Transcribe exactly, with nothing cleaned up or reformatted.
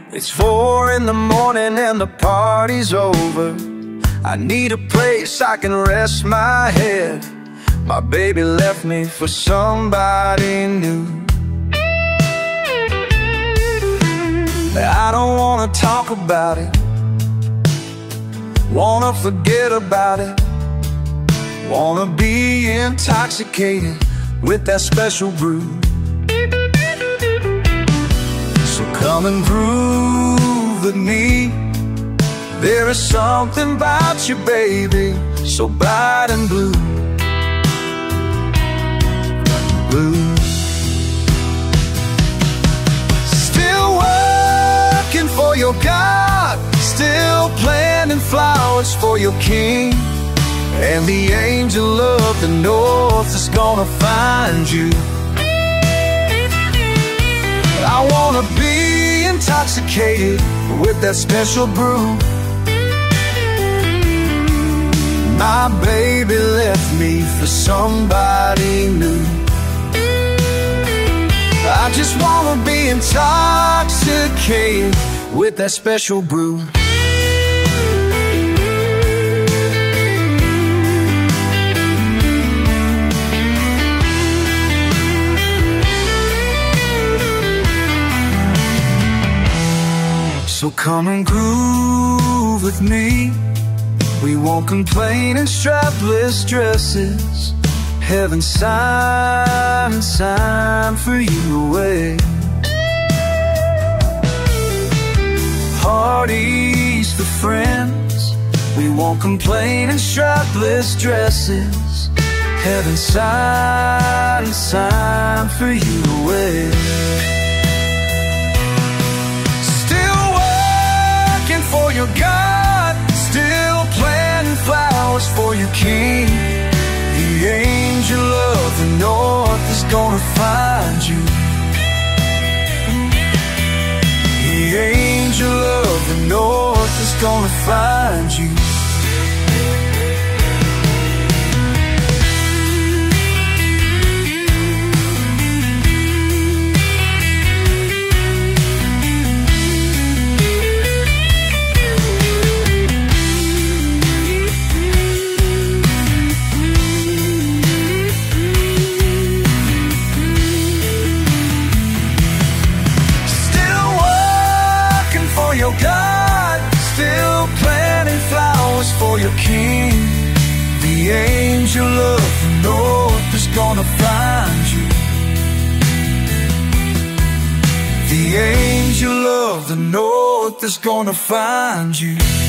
It's four in the morning and the party's over. I need a place I can rest my head. My baby left me for somebody new. I don't wanna talk about it, wanna forget about it. Wanna be intoxicated with that special brew. So come and groove with me. There is something about you, baby, so bright and blue. Blue. Still working for your God, still planting flowers for your king. And the angel of the north is gonna find you. I wanna be intoxicated with that special brew. My baby left me for somebody new. I just wanna be intoxicated with that special brew. So come and groove with me. We won't complain in strapless dresses. Heaven sign, sign for you away. Parties for friends. We won't complain in strapless dresses. Heaven sign, sign for you away. For your God, still planting flowers for your king. The angel of the north is gonna find you. The angel of the north is gonna find you. God, still planting flowers for your king. The angel of the north is gonna find you. The angel of the north is gonna find you.